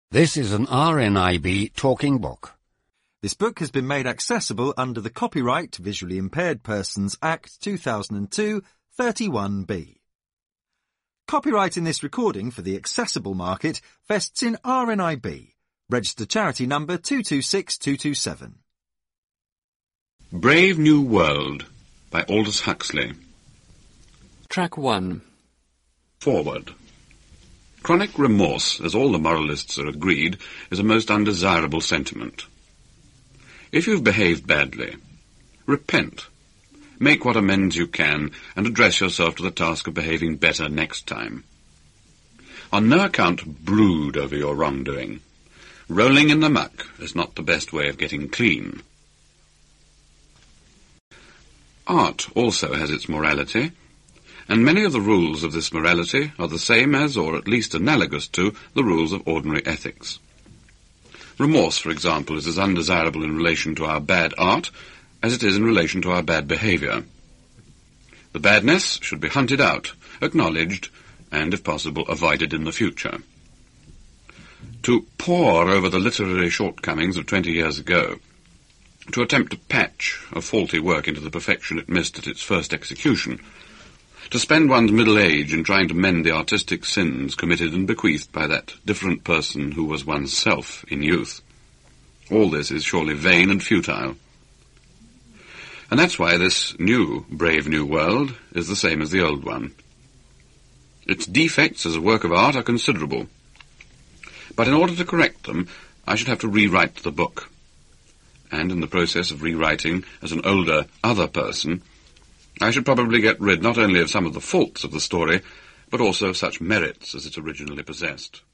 This is an RNIB talking book. This book has been made accessible under the Copyright Visually Impaired Persons Act 2002, 31B. Copyright in this recording for the accessible market vests in RNIB, registered charity number 226227. Brave New World by Aldous Huxley. Track 1. Forward. Chronic remorse, as all the moralists are agreed, is a most undesirable sentiment. If you've behaved badly, repent. Make what amends you can, and address yourself to the task of behaving better next time. On no account brood over your wrongdoing. Rolling in the muck is not the best way of getting clean. Art also has its morality, and many of the rules of this morality are the same as, or at least analogous to, the rules of ordinary ethics. Remorse, for example, is as undesirable in relation to our bad art as it is in relation to our bad behaviour. The badness should be hunted out, acknowledged, and, if possible, avoided in the future. To pore over the literary shortcomings of 20 years ago, to attempt to patch a faulty work into the perfection it missed at its first execution, to spend one's middle age in trying to mend the artistic sins committed and bequeathed by that different person who was one's self in youth. All this is surely vain and futile. And that's why this new Brave New World is the same as the old one. Its defects as a work of art are considerable. But in order to correct them, I should have to rewrite the book. And in the process of rewriting as an older other person, I should probably get rid not only of some of the faults of the story, but also of such merits as it originally possessed.